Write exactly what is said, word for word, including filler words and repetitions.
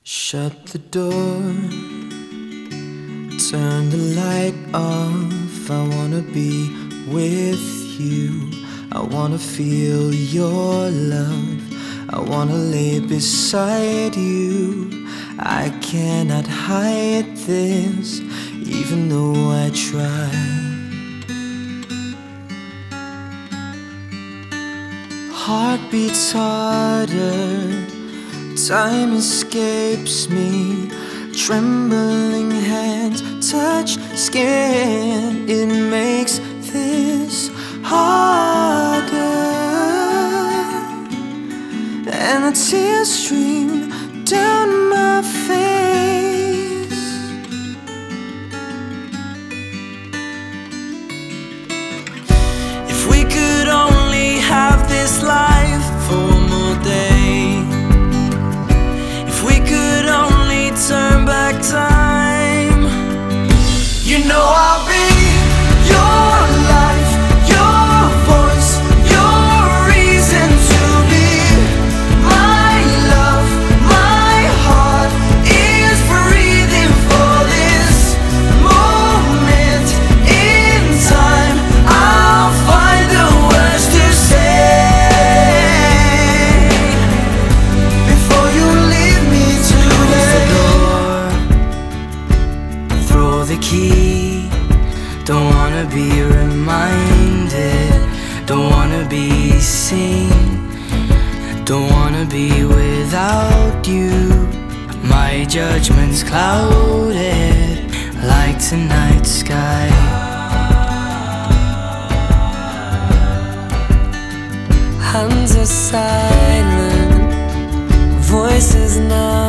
Shut the door, turn the light off. I wanna be with you. I wanna feel your love. I wanna lay beside you. I cannot hide this, even though I try. Heart beats harder, time escapes me. Trembling hands touch skin, it makes this harder. And the tears stream down my face. If we could only have this life for one more day, if we could only turn back time, you know I'll be your life, your voice, your reason to be. My love, my heart is breathing for this moment in time. I'll find the words to say before you leave me today. Throw the key, don't wanna be reminded, don't wanna be seen, don't wanna be without you. My judgment's clouded like tonight's sky. Hands are silent, voices numb.